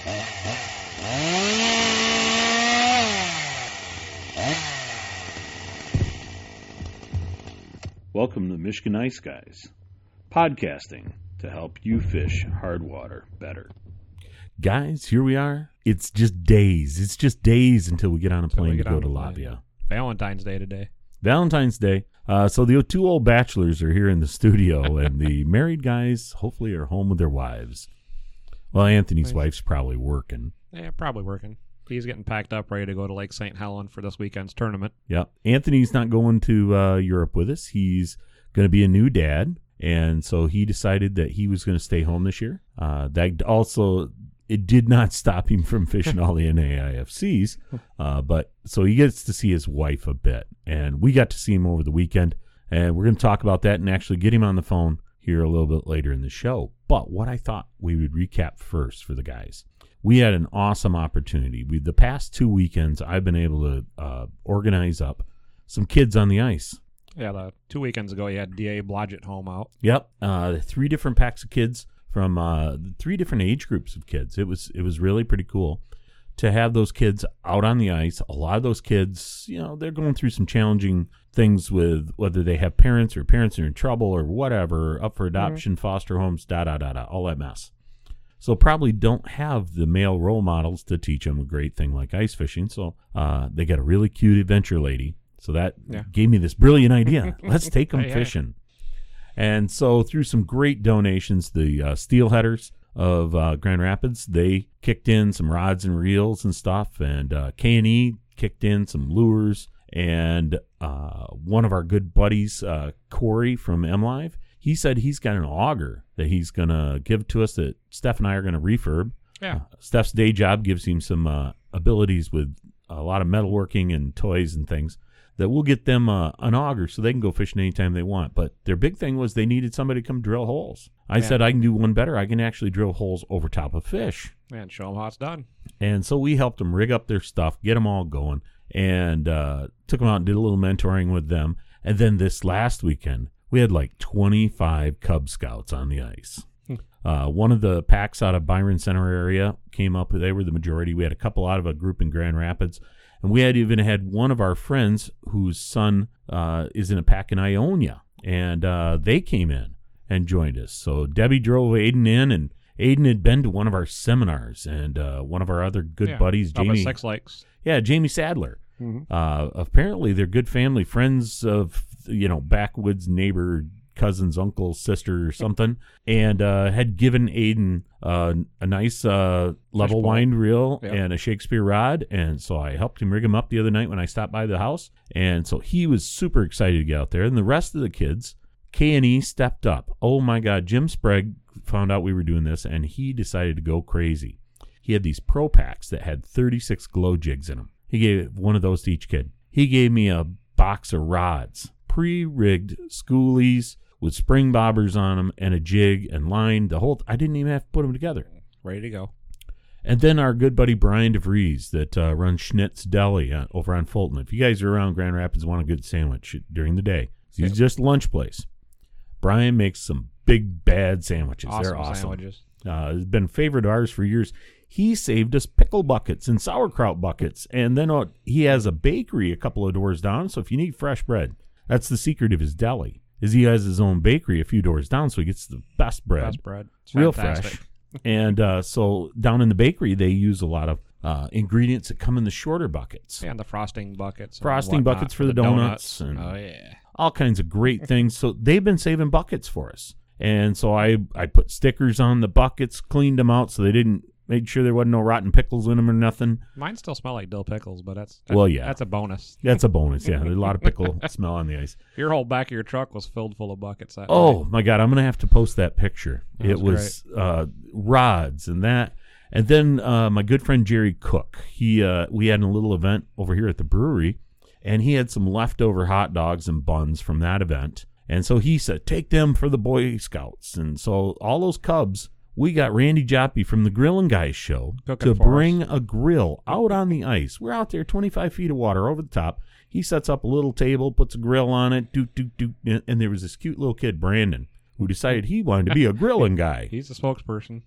Welcome to Michigan Ice Guys, podcasting to help you fish hard water better. Guys, here we are. It's just days. It's just days until we get on a plane to go to Labia. Valentine's Day today. Valentine's Day. So the two old bachelors are here in the studio, and the married guys hopefully are home with their wives. Well, Anthony's wife's probably working. Yeah, probably working. He's getting packed up, ready to go to Lake St. Helen for this weekend's tournament. Yep. Anthony's not going to Europe with us. He's going to be a new dad, and so he decided that he was going to stay home this year. That also, it did not stop him from fishing all the NAIFCs, but so he gets to see his wife a bit, and we got to see him over the weekend, and we're going to talk about that and actually get him on the phone here a little bit later in the show. But what I thought we would recap first for the guys. We had an awesome opportunity. The past 2 weekends, I've been able to organize up some kids on the ice. Yeah, 2 weekends ago, you had D.A. Blodgett home out. Yep, 3 different packs of kids from 3 different age groups of kids. It was really pretty cool to have those kids out on the ice. A lot of those kids, they're going through some challenging things with whether they have parents or parents are in trouble or whatever, up for adoption, foster homes, all that mess. So probably don't have the male role models to teach them a great thing like ice fishing. So they got a really cute adventure lady. So that gave me this brilliant idea. Let's take them fishing. And so through some great donations, the Steelheaders of Grand Rapids, they kicked in some rods and reels and stuff. And K&E kicked in some lures. And one of our good buddies, Corey from MLive, he said he's got an auger that he's going to give to us that Steph and I are going to refurb. Yeah. Steph's day job gives him some abilities with a lot of metalworking and toys and things that we'll get them an auger so they can go fishing anytime they want. But their big thing was they needed somebody to come drill holes. I said I can do one better. I can actually drill holes over top of fish. And show them how it's done. And so we helped them rig up their stuff, get them all going, and took them out and did a little mentoring with them. And then this last weekend, we had like 25 Cub Scouts on the ice. One of the packs out of Byron Center area came up. They were the majority. We had a couple out of a group in Grand Rapids. And we had even had one of our friends whose son is in a pack in Ionia. And they came in and joined us. So Debbie drove Aiden in, and Aiden had been to one of our seminars. And one of our other good buddies, Jamie. Six Lakes. Yeah, Jamie Sadler. Mm-hmm. Apparently they're good family, friends of, backwoods neighbor, cousins, uncle, sister or something, and had given Aiden a nice level wind reel and a Shakespeare rod. And so I helped him rig him up the other night when I stopped by the house. And so he was super excited to get out there. And the rest of the kids, K&E stepped up. Oh my God, Jim Sprague found out we were doing this, and he decided to go crazy. He had these pro packs that had 36 glow jigs in them. He gave one of those to each kid. He gave me a box of rods, pre-rigged schoolies with spring bobbers on them and a jig and line. I didn't even have to put them together. Ready to go. And then our good buddy Brian DeVries that runs Schnitt's Deli over on Fulton. If you guys are around Grand Rapids and want a good sandwich during the day, he's just a lunch place. Brian makes some big, bad sandwiches. They're awesome. Sandwiches. It's been a favorite of ours for years. He saved us pickle buckets and sauerkraut buckets. And then he has a bakery a couple of doors down. So if you need fresh bread, that's the secret of his deli, is he has his own bakery a few doors down. So he gets the best bread. It's real fantastic. Fresh. And so down in the bakery, they use a lot of ingredients that come in the shorter buckets. Yeah, and the frosting buckets. Frosting buckets for the donuts. And all kinds of great things. So they've been saving buckets for us. And so I put stickers on the buckets, cleaned them out so they made sure there wasn't no rotten pickles in them or nothing. Mine still smell like dill pickles, but that's a bonus. That's a bonus, yeah. There's a lot of pickle smell on the ice. Your whole back of your truck was filled full of buckets that night. My God, I'm going to have to post that picture. It was rods and that. And then my good friend Jerry Cook, we had a little event over here at the brewery, and he had some leftover hot dogs and buns from that event. And so he said, take them for the Boy Scouts. And so all those Cubs, we got Randy Joppy from the Grillin' Guys show to bring a grill out on the ice. We're out there 25 feet of water over the top. He sets up a little table, puts a grill on it, and there was this cute little kid, Brandon, who decided he wanted to be a grilling guy. He's the spokesperson.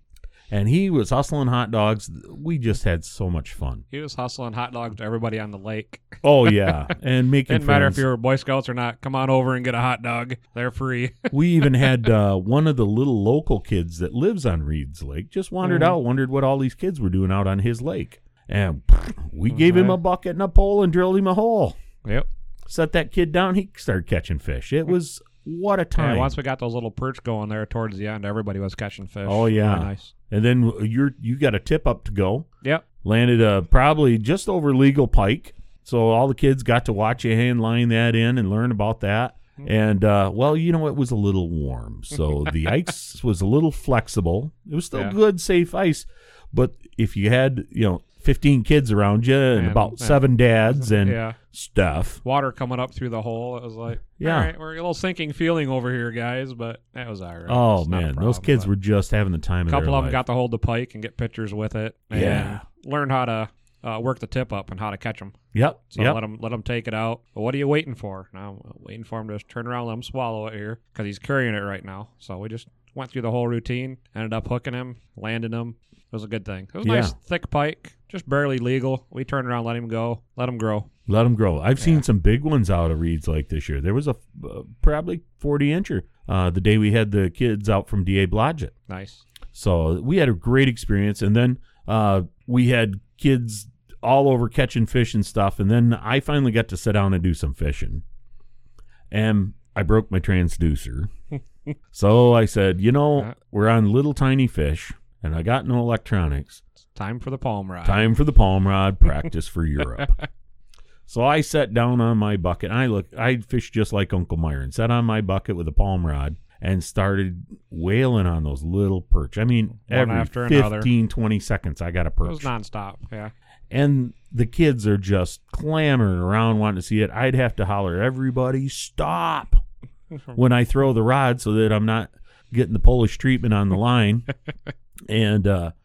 and he was hustling hot dogs. We just had so much fun. He was hustling hot dogs to everybody on the lake. Oh yeah, and making Didn't matter if friends. you were Boy Scouts or not. Come on over and get a hot dog. They're free. We even had one of the little local kids that lives on Reed's Lake just wandered out, wondered what all these kids were doing out on his lake. And we gave him a bucket and a pole and drilled him a hole. Yep. Set that kid down, he started catching fish. It was, what a time. Yeah, once we got those little perch going there towards the end, everybody was catching fish. Oh, yeah. Really nice. And then you got a tip up to go. Yep. Landed probably just over legal pike. So all the kids got to watch a hand line that in and learn about that. And, well, it was a little warm. So the ice was a little flexible. It was still good, safe ice. But if you had, 15 kids around you and about 7 dads and stuff. Water coming up through the hole. It was like, all right, we're a little sinking feeling over here, guys, but that was all right. Oh, man, those kids were just having the time of their life. A couple of them got to hold the pike and get pictures with it. And learn how to work the tip up and how to catch them. Yep. So let them take it out. But what are you waiting for? Now, I'm waiting for him to turn around and let him swallow it here because he's carrying it right now. So we just went through the whole routine, ended up hooking him, landing him. It was a good thing. It was a nice, thick pike, just barely legal. We turned around, let him go, let him grow. Let them grow. I've seen some big ones out of Reed's Lake this year. There was a probably 40-incher the day we had the kids out from D.A. Blodgett. Nice. So we had a great experience. And then we had kids all over catching fish and stuff. And then I finally got to sit down and do some fishing. And I broke my transducer. So I said, we're on little tiny fish. And I got no electronics. It's time for the palm rod. Time for the palm rod, practice for Europe. So I sat down on my bucket. And I fished just like Uncle Myron. Sat on my bucket with a palm rod and started whaling on those little perch. I mean, One every after 15, another. 20 seconds, I got a perch. It was nonstop, yeah. And the kids are just clamoring around wanting to see it. I'd have to holler, everybody stop, when I throw the rod so that I'm not getting the Polish treatment on the line. And,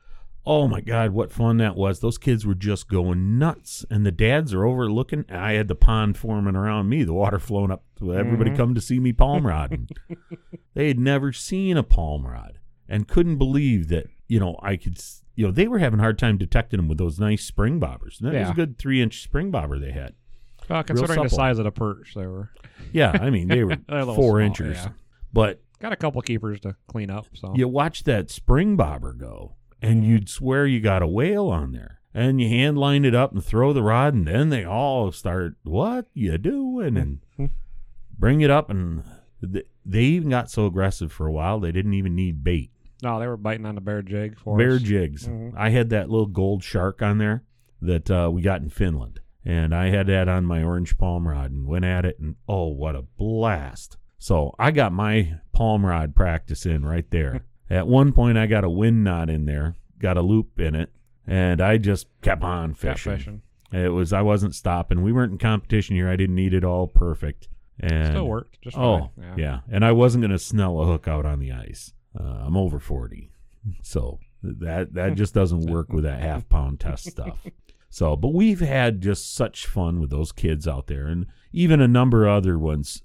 oh, my God, what fun that was. Those kids were just going nuts. And the dads are overlooking. I had the pond forming around me, the water flowing up. So everybody come to see me palm rod. They had never seen a palm rod and couldn't believe that, I could, they were having a hard time detecting them with those nice spring bobbers. And that was a good 3-inch spring bobber they had. Well, considering the size of the perch, they were. Yeah, I mean, they were 4-inchers. Yeah. But got a couple keepers to clean up. So you watch that spring bobber go, and you'd swear you got a whale on there. And you hand line it up and throw the rod, and then they all start, what you doing? And bring it up, and they even got so aggressive for a while, they didn't even need bait. No, they were biting on the bear jig for Bear us. jigs. I had that little gold shark on there that we got in Finland. And I had that on my orange palm rod and went at it, and oh, what a blast. So I got my palm rod practice in right there. At one point, I got a wind knot in there, got a loop in it, and I just kept on fishing. I wasn't stopping. We weren't in competition here. I didn't need it all perfect. And still worked just fine. Yeah. And I wasn't going to snell a hook out on the ice. I'm over 40. So that just doesn't work with that half-pound test stuff. So, but we've had just such fun with those kids out there, and even a number of other ones.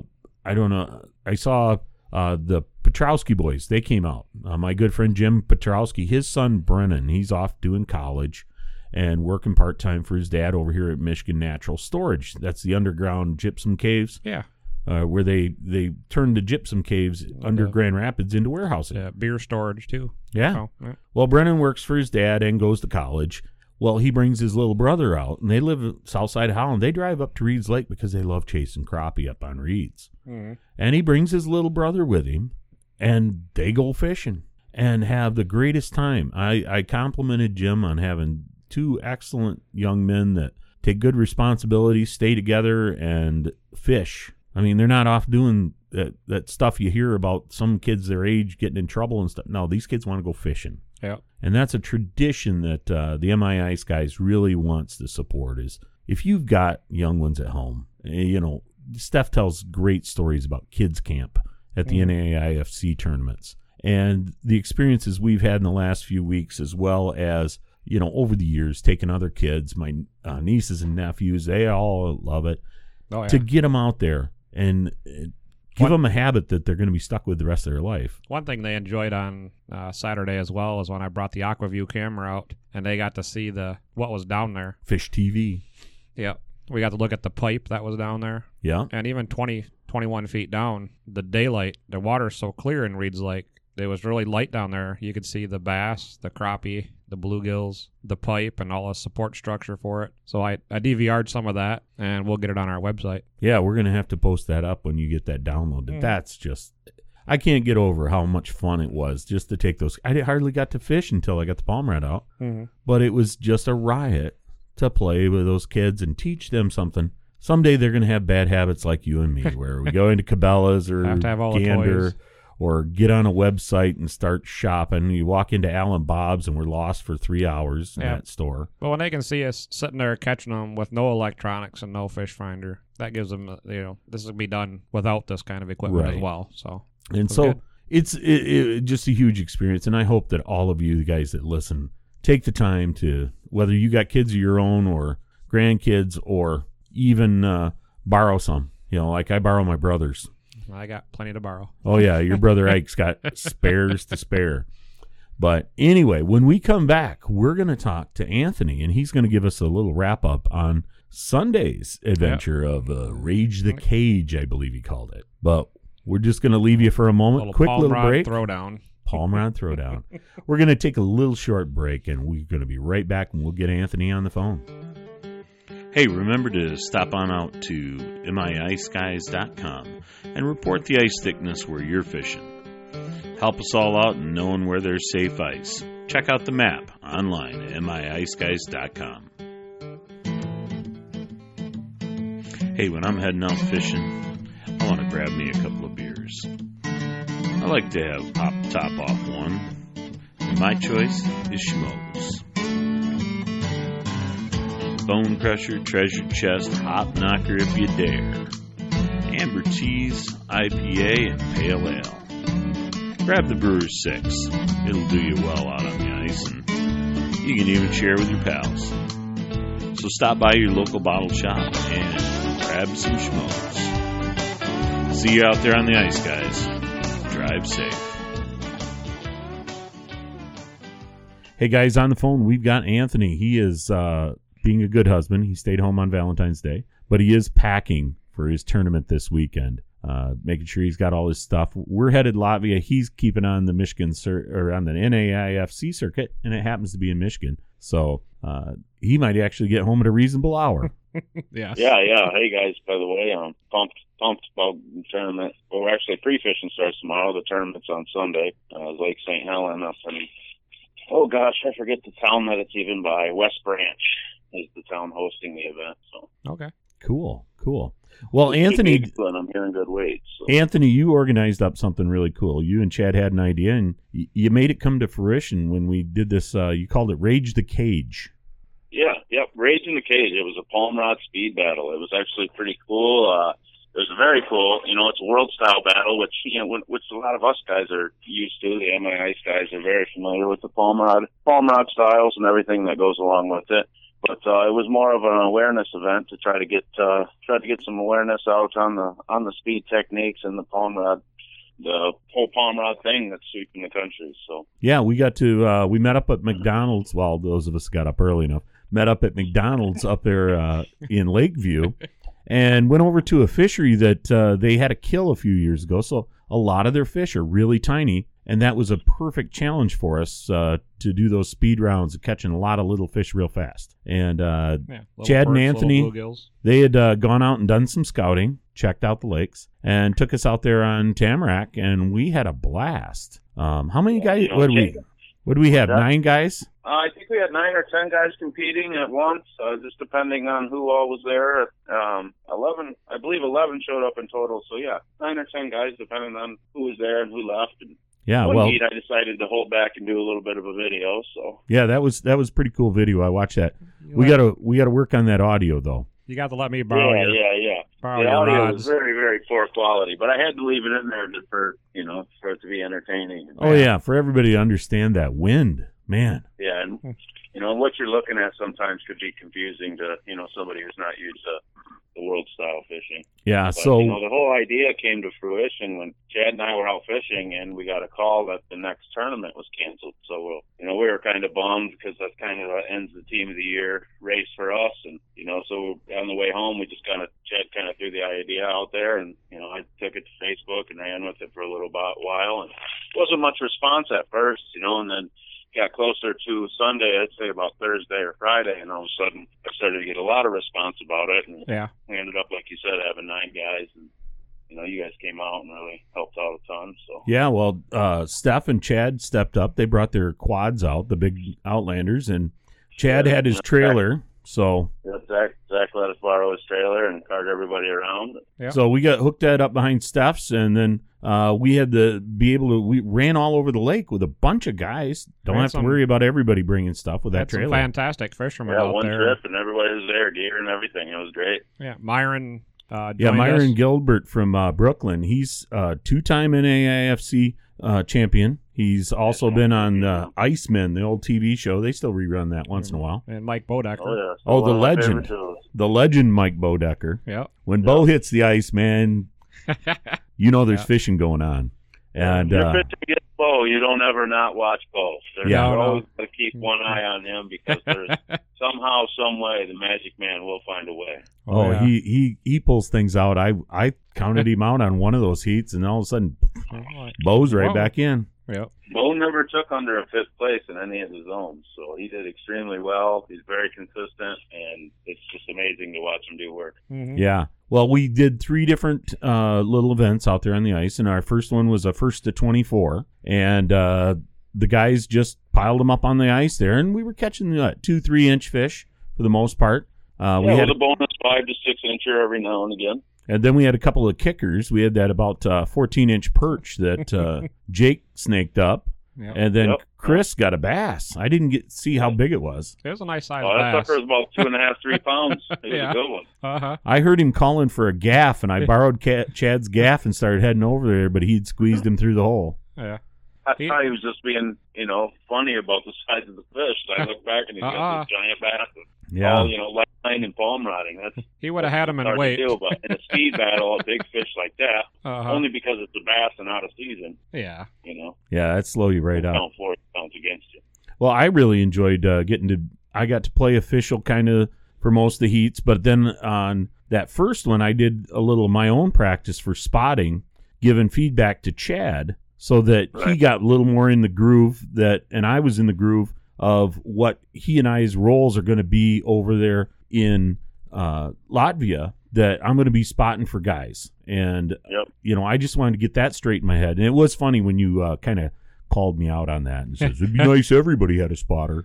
I don't know. I saw the Petrowski boys. They came out. My good friend Jim Petrowski, his son Brennan, he's off doing college and working part-time for his dad over here at Michigan Natural Storage. That's the underground gypsum caves. Yeah. Where they turned the gypsum caves under Grand Rapids into warehousing. Yeah, beer storage, too. Yeah. Oh, yeah. Well, Brennan works for his dad and goes to college. Well, he brings his little brother out, and they live in Southside Holland. They drive up to Reed's Lake because they love chasing crappie up on Reed's. Mm-hmm. And he brings his little brother with him, and they go fishing and have the greatest time. I complimented Jim on having 2 excellent young men that take good responsibility, stay together, and fish. I mean, they're not off doing that stuff you hear about some kids their age getting in trouble and stuff. No, these kids want to go fishing. Yeah. And that's a tradition that the MI Ice guys really wants to support is if you've got young ones at home, Steph tells great stories about kids camp at the NAIFC tournaments and the experiences we've had in the last few weeks, as well as, over the years, taking other kids, my nieces and nephews, they all love it, to get them out there and Give them a habit that they're going to be stuck with the rest of their life. One thing they enjoyed on Saturday as well is when I brought the AquaView camera out, and they got to see what was down there. Fish TV. Yep. We got to look at the pipe that was down there. Yeah. And even 21 feet down, the daylight, the water's so clear in Reed's Lake. It was really light down there. You could see the bass, the crappie, the bluegills, the pipe, and all the support structure for it. So I DVR'd some of that, and we'll get it on our website. Yeah, we're going to have to post that up when you get that downloaded. That's just... I can't get over how much fun it was just to take those. I hardly got to fish until I got the palm rod out. Mm-hmm. But it was just a riot to play with those kids and teach them something. Someday they're going to have bad habits like you and me, where we go into Cabela's or have to have all the Gander toys. or get on a website and start shopping. You walk into Allen Bob's and we're lost for 3 hours in that store. But when they can see us sitting there catching them with no electronics and no fish finder, that gives them, this will be done without this kind of equipment as well. So, and so it's just a huge experience. And I hope that all of you guys that listen take the time to, whether you got kids of your own or grandkids or even borrow some. Like I borrow my brother's. I got plenty to borrow. Oh, yeah. Your brother Ike's got spares to spare. But anyway, when we come back, we're going to talk to Anthony, and he's going to give us a little wrap-up on Sunday's adventure of Rage the Cage, I believe he called it. But we're just going to leave you for a moment. Quick little break. Throwdown. Palm rod throwdown. We're going to take a little short break, and we're going to be right back, and we'll get Anthony on the phone. Hey, remember to stop on out to miiceguys.com and report the ice thickness where you're fishing. Help us all out in knowing where there's safe ice. Check out the map online at miiceguys.com. Hey, when I'm heading out fishing, I want to grab me a couple of beers. I like to have pop top off one, and my choice is Schmoes. Bone Crusher, Treasure Chest, Hop Knocker if you dare. Amber Teas, IPA, and Pale Ale. Grab the Brewer's 6. It'll do you well out on the ice, and you can even share with your pals. So stop by your local bottle shop and grab some Schmoes. See you out there on the ice, guys. Drive safe. Hey, guys, on the phone, we've got Anthony. He is... being a good husband, he stayed home on Valentine's Day, but he is packing for his tournament this weekend, making sure he's got all his stuff. We're headed Latvia. He's keeping on the Michigan or on the NAIFC circuit, and it happens to be in Michigan. So he might actually get home at a reasonable hour. Yeah. Hey guys, by the way, I'm pumped about the tournament. Well, actually, pre-fishing starts tomorrow. The tournament's on Sunday. Lake St. Helens up in, oh gosh, I forget the town that it's even by. West Branch is the town hosting the event. So okay, cool. Well, Anthony, I'm hearing good weights. So. Anthony, you organized up something really cool. You and Chad had an idea, and you made it come to fruition when we did this. You called it Rage the Cage. Yep, Rage in the Cage. It was a palm rod speed battle. It was actually pretty cool. It was very cool. It's a world style battle, which which a lot of us guys are used to. The MI Ice guys are very familiar with the palm rod styles and everything that goes along with it. But it was more of an awareness event to try to get some awareness out on the speed techniques and the whole palm rod thing that's sweeping the country. So yeah, we got to we met up at McDonald's. Well, those of us got up early enough. Met up at McDonald's up there in Lakeview, and went over to a fishery that they had a kill a few years ago. So a lot of their fish are really tiny. And that was a perfect challenge for us to do those speed rounds of catching a lot of little fish real fast. And Chad and Anthony, they had gone out and done some scouting, checked out the lakes, and took us out there on Tamarack, and we had a blast. How many guys? What do we have? 9 guys? I think we had 9 or 10 guys competing at once, just depending on who all was there. 11, I believe 11 showed up in total. So yeah, 9 or 10 guys, depending on who was there and who left. And yeah, I decided to hold back and do a little bit of a video. So yeah, that was pretty cool video. I watched that. We gotta work on that audio though. You got to let me borrow. Borrow the your audio rods. was very, very poor quality, but I had to leave it in there for it to be entertaining. Oh yeah, for everybody to understand that wind, man. Yeah, and what you're looking at sometimes could be confusing to somebody who's not used to the world style fishing. Yeah. But, So the whole idea came to fruition when Chad and I were out fishing, and we got a call that the next tournament was canceled. So, we were kind of bummed because that's kind of ends the team of the year race for us. And, so on the way home, Chad kind of threw the idea out there, and, I took it to Facebook and ran with it for a little while, and wasn't much response at first, and then got closer to Sunday, I'd say about Thursday or Friday, and all of a sudden I started to get a lot of response about it, and we ended up, like you said, having 9 guys, and you guys came out and really helped out a ton. So yeah, well, Steph and Chad stepped up. They brought their quads out, the big Outlanders, and Chad had his trailer. So Zach let us borrow his trailer and cart everybody around. Yeah. So we got hooked that up behind Steph's, and then we had to be able to. We ran all over the lake with a bunch of guys. Don't have to worry about everybody bringing stuff with that trailer. Some fantastic fishermen out one there. trip, and everybody was there, gear and everything. It was great. Yeah, Myron. Myron Gilbert from Brooklyn. He's a 2-time NAIFC champion. He's also been on Icemen, the old TV show. They still rerun that once in a while. And Mike Bodecker. Oh, yeah. The legend. The legend Mike Bodecker. Yeah. When Bo hits the ice, man, there's fishing going on. And you're fishing against Bo, you don't ever not watch Bo. You're always going to keep one eye on him because there's somehow, some way, the Magic Man will find a way. He pulls things out. I counted him out on one of those heats, and all of a sudden, Bo's right back in. Yep. Bo never took under a 5th place in any of the zones, so he did extremely well. He's very consistent, and it's just amazing to watch him do work. Mm-hmm. Yeah. Well, we did 3 different little events out there on the ice, and our first one was a 1st to 24, and the guys just piled them up on the ice there, and we were catching 2-3 inch fish for the most part. We had a bonus 5 to 6 incher every now and again. And then we had a couple of kickers. We had that about 14-inch perch that Jake snaked up. Yep. And then Chris got a bass. I didn't see how big it was. It was a nice size bass. That sucker was about 2.5, 3 pounds. It was a good one. Uh-huh. I heard him calling for a gaff, and I borrowed Chad's gaff and started heading over there, but he'd squeezed him through the hole. Yeah. I thought he was just being, funny about the size of the fish. So I looked back and he's got this giant bass. Yeah. All, line and palm rotting. He would have had him in weight. But in a speed battle, a big fish like that, only because it's a bass and out of season. Yeah. Yeah, that'd slow you right up. Count for it, counts against you. Well, I really enjoyed I got to play official kind of for most of the heats, but then on that first one, I did a little of my own practice for spotting, giving feedback to Chad so that he got a little more in the groove and I was in the groove of what he and I's roles are going to be over there in Latvia, that I'm going to be spotting for guys. And, I just wanted to get that straight in my head. And it was funny when you kind of called me out on that and says, it'd be nice if everybody had a spotter.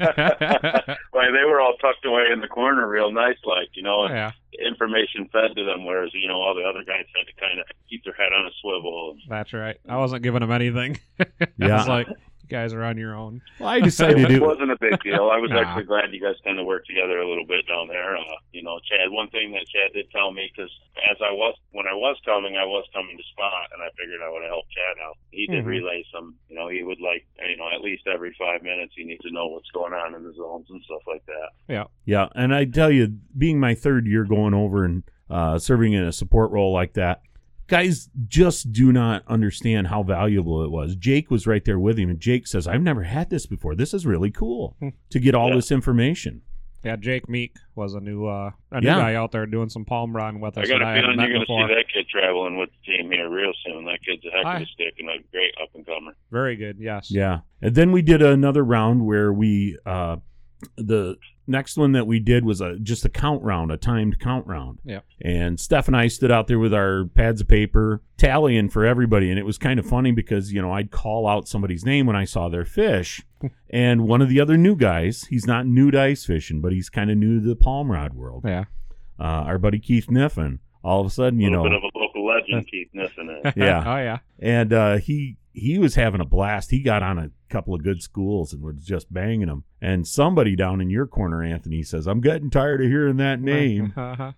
Well, they were all tucked away in the corner real nice, information fed to them, whereas, all the other guys had to kind of keep their head on a swivel. That's right. I wasn't giving them anything. Yeah. I was like, you guys are on your own. Well, I decided it wasn't a big deal. I was actually glad you guys kind of worked together a little bit down there. Chad, one thing that Chad did tell me, because when I was coming to spot, and I figured I would help Chad out. He did relay some, he would at least every 5 minutes he needs to know what's going on in the zones and stuff like that. Yeah. Yeah, and I tell you, being my 3rd year going over and serving in a support role like that, guys just do not understand how valuable it was. Jake was right there with him, and Jake says, I've never had this before. This is really cool to get all this information. Yeah, Jake Meek was a new guy out there doing some palm rotting with us. I got a feeling you're going to see that kid traveling with the team here real soon. That kid's a heck of a stick and a great up-and-comer. Very good, yes. Yeah. And then we did another round where we the next one that we did was just a count round, a timed count round. Yeah. And Steph and I stood out there with our pads of paper tallying for everybody. And it was kind of funny because, I'd call out somebody's name when I saw their fish. And one of the other new guys, he's not new to ice fishing, but he's kind of new to the palm rod world. Yeah. Our buddy Keith Niffen. All of a sudden, a little bit of a local legend, Keith Niffen. Yeah. Oh, yeah. And he was having a blast. He got on a couple of good schools and was just banging them. And somebody down in your corner, Anthony, says, I'm getting tired of hearing that name. I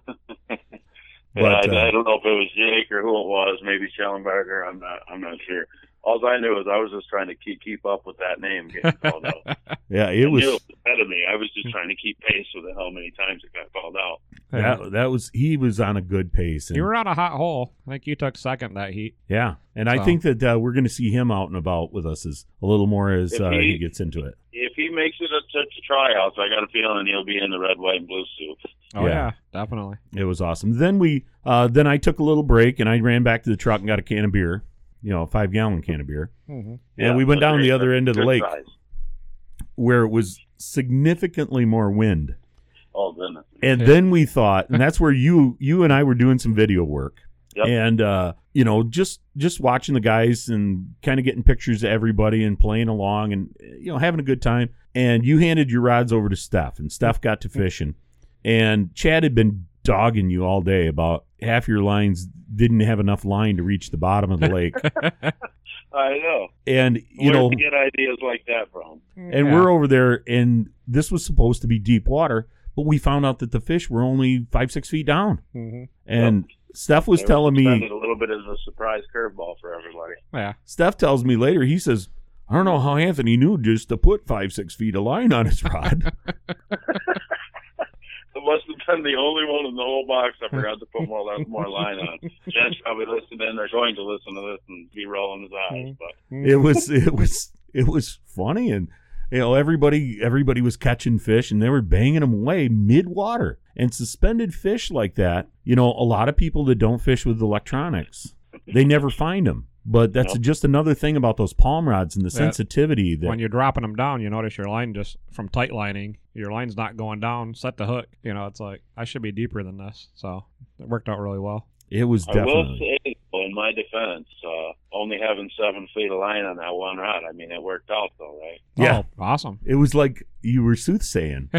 don't know if it was Jake or who it was, maybe Schellenberger. I'm not sure. All I knew is I was just trying to keep up with that name getting called out. Yeah, it was ahead of me. I was just trying to keep pace with how many times it got called out. He was on a good pace. And, You were on a hot hole. I think you took second that heat. yeah, and I So. think that we're going to see him out and about with us a little more as If he- he gets into it. If he makes it to tryouts, I got a feeling he'll be in the red, white, and blue suit. Oh, Yeah. yeah, definitely. It was awesome. Then then I took a little break and I ran back to the truck and got a can of beer, a 5-gallon can of beer. Mm-hmm. And we went down the other end of the Good lake size. where it was significantly more wind. Oh, goodness. And Yeah. then we thought, and that's where you and I were doing some video work. Yep. And just watching the guys and kind of getting pictures of everybody and playing along and having a good time. And you handed your rods over to Steph, and Steph got to fishing. And Chad had been dogging you all day about half your lines didn't have enough line to reach the bottom of the lake. I know. And Where'd you get ideas like that from? and we're over there, and this was supposed to be deep water, but we found out that the fish were only 5-6 feet down. Mm-hmm. And Steph was They telling me, presented a little bit as a surprise curveball for everybody. Yeah. Steph tells me later, he says, I don't know how Anthony knew just to put 5-6 feet of line on his rod. It must have been the only one in the whole box I forgot to put more line on. Chad's probably listening. They're going to listen to this and be rolling his eyes. But it was funny, and everybody was catching fish and they were banging them away mid-water. And suspended fish like that, a lot of people that don't fish with electronics, they never find them. But that's Nope. just another thing about those palm rods and the That- sensitivity that When you're dropping them down, you notice your line just from tight lining, your line's not going down, set the hook. It's like, I should be deeper than this. So it worked out really well. it was I will definitely. say, in my defense, only having 7 feet of line on that one rod, I mean, it worked out though, right? Yeah. Oh, awesome. It was like you were soothsaying.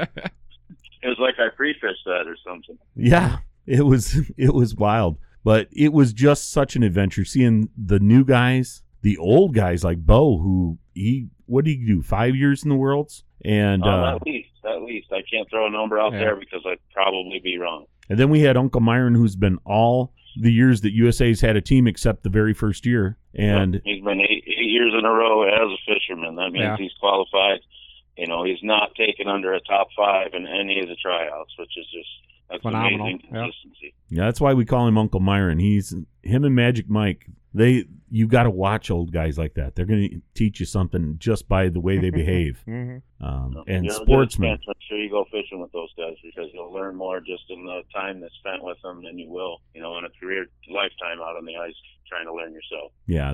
It was like I pre-fished that or something. Yeah, it was wild, but it was just such an adventure seeing the new guys, the old guys like Bo, who what did he do? 5 years in the Worlds, and At least I can't throw a number out Yeah. there because I'd probably be wrong. and then we had Uncle Myron, who's been all the years that USA's had a team except the very first year, and He's been eight years in a row as a fisherman. That means Yeah. he's qualified. He's not taken under a top 5 in any of the tryouts, which is just that's Phenomenal. amazing Yeah. consistency. yeah, that's why we call him Uncle Myron. Him and Magic Mike. You got to watch old guys like that. They're going to teach you something just by the way they behave. Mm-hmm. And You'll get a sportsmen. chance, make sure you go fishing with those guys because you'll learn more just in the time that's spent with them than you will, in a career lifetime out on the ice trying to learn yourself. Yeah,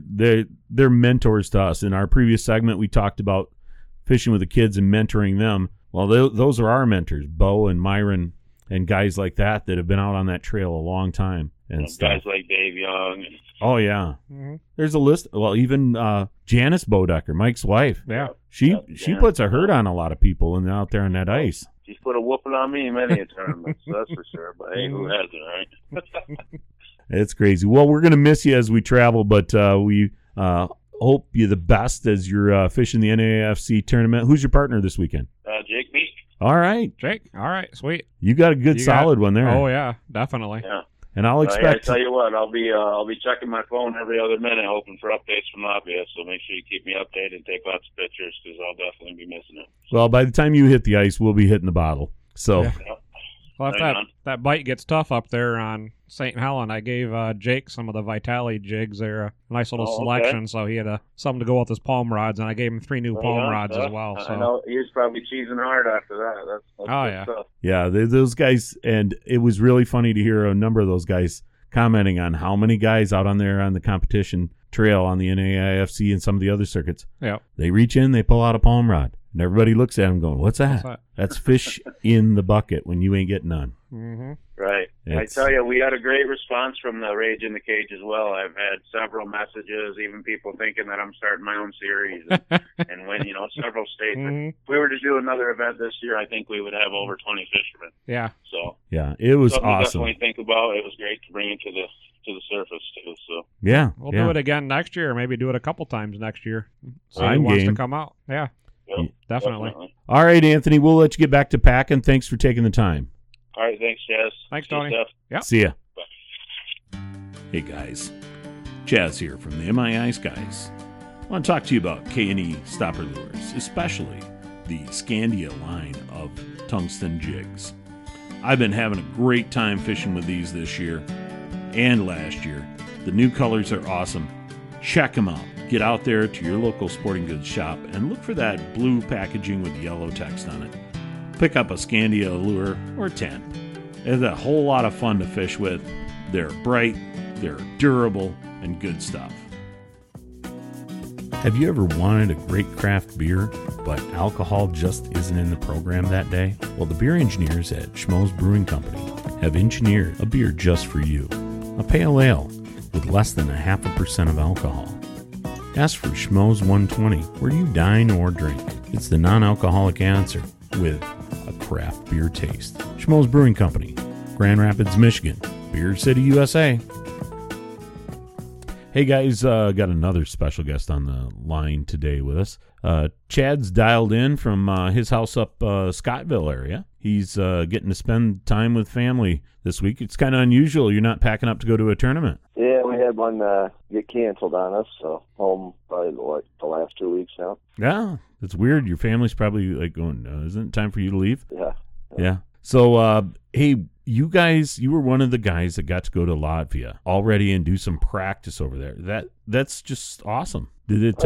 they're mentors to us. In our previous segment, we talked about fishing with the kids and mentoring them. Well, those are our mentors, Bo and Myron and guys like that have been out on that trail a long time and stuff. Guys like Dave Young. And, Oh yeah, Mm-hmm. there's a list. Well, even Janice Bodecker, Mike's wife, Yeah. she Janice. puts a hurt on a lot of people and out there on that ice. she's put a whooping on me in many a tournament, so that's for sure. But hey, who hasn't, right? It's crazy. Well, we're gonna miss you as we travel, but we hope you the best as you're fishing the NAFC tournament. Who's your partner this weekend? Jake Meek. All right, Jake. All right. Sweet. you got a good You got- solid one there. Oh, yeah. Definitely. Yeah. And I'll I expect. tell you what, I'll be checking my phone every other minute, hoping for updates from Obvious. So make sure you keep me updated and take lots of pictures because I'll definitely be missing it. Well, by the time you hit the ice, we'll be hitting the bottle. So Yeah. Well, if Right on. that bite gets tough up there on St. Helen, I gave Jake some of the Vitali jigs there, a nice little Oh, okay. selection, so he had something to go with his palm rods, and I gave him 3 new palm Yeah, rods yeah. as well. I So know he was probably cheesing hard after that. That's Oh, good yeah. stuff. yeah, those guys, and it was really funny to hear a number of those guys commenting on how many guys out on there on the competition trail on the NAIFC and some of the other circuits. yeah, They reach in, they pull out a palm rod, and everybody looks at them going, "What's that?" that's that. That's fish in the bucket when you ain't getting none. Mm-hmm. Right. It's- I tell you, we had a great response from the Rage in the Cage as well. I've had several messages, even people thinking that I'm starting my own series and when, several states. Mhm. If we were to do another event this year, I think we would have over 20 fishermen. Yeah, So Yeah, it was something to awesome. definitely think about. It was great to bring it to the surface too. So Yeah, we'll yeah. do it again next year, or maybe do it a couple times next year. See I'm who wants game. to come out. Yeah, yeah, definitely. All right, Anthony, we'll let you get back to packing. Thanks for taking the time. All right, thanks, Chaz. Thanks, Good Tony. stuff. Yep. See ya. Bye. Hey guys, Chaz here from the MI Ice Guys. I want to talk to you about K&E stopper lures, especially the Scandia line of tungsten jigs. I've been having a great time fishing with these this year and last year. The new colors are awesome. Check them out. Get out there to your local sporting goods shop and look for that blue packaging with yellow text on it. Pick up a Scandia lure or 10. It's a whole lot of fun to fish with. They're bright, they're durable, and good stuff. Have you ever wanted a great craft beer, but alcohol just isn't in the program that day? Well, the beer engineers at Schmoes Brewing Company have engineered a beer just for you. A pale ale with less than 0.5% of alcohol. Ask for Schmoes 120 where you dine or drink. It's the non-alcoholic answer with a craft beer taste. Schmoes Brewing Company, Grand Rapids, Michigan. Beer City, USA. Hey guys, got another special guest on the line today with us. Chad's dialed in from his house up Scottville area. He's getting to spend time with family this week. It's kind of unusual. You're not packing up to go to a tournament. Yeah, we had one get canceled on us, so home probably the last 2 weeks now. Yeah, it's weird. Your family's probably like going, isn't it time for you to leave? Yeah. So, hey, you were one of the guys that got to go to Latvia already and do some practice over there. That's just awesome. Did it?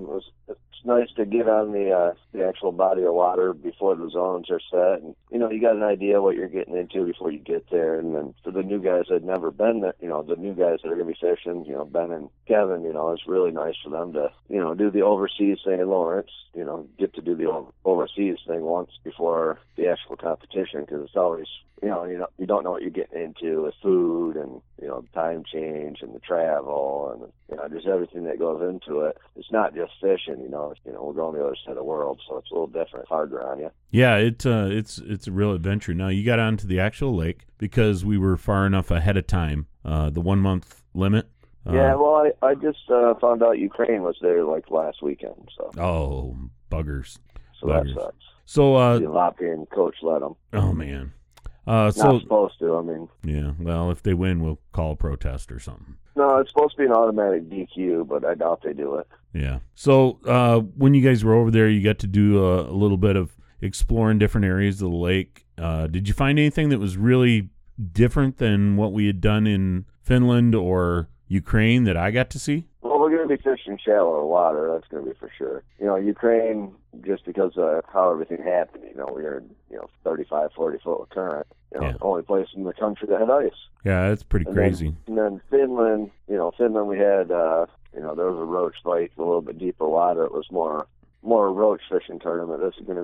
It's nice to get on the actual body of water before the zones are set, and you got an idea what you're getting into before you get there. And then for the new guys that had never been there, the new guys that are going to be fishing, Ben and Kevin, it's really nice for them to do the overseas St. Lawrence, get to do the overseas thing once before the actual competition, because it's always you don't know what you're getting into with food and time change and the travel and just everything that goes into it. It's not just fishing, we're going to the other side of the world, so it's a little different, harder on you. Yeah, it's a real adventure. Now you got onto the actual lake because we were far enough ahead of time, the 1 month limit. Yeah, well, I just found out Ukraine was there like last weekend. So. Oh, buggers. So that sucks. So the Latvian coach let them. Oh man. Not supposed to. I mean. Yeah. Well, if they win, we'll call a protest or something. No, it's supposed to be an automatic DQ, but I doubt they do it. Yeah. So when you guys were over there, you got to do a little bit of exploring different areas of the lake. Did you find anything that was really different than what we had done in Finland or Ukraine that I got to see? Well, we're going to be fishing shallower water. That's going to be for sure. Ukraine, just because of how everything happened, we were in 35, 40 foot current. Only place in the country that had ice. Yeah, that's pretty crazy. And then Finland, Finland we had, there was a roach fight, a little bit deeper water. It was more roach fishing tournament.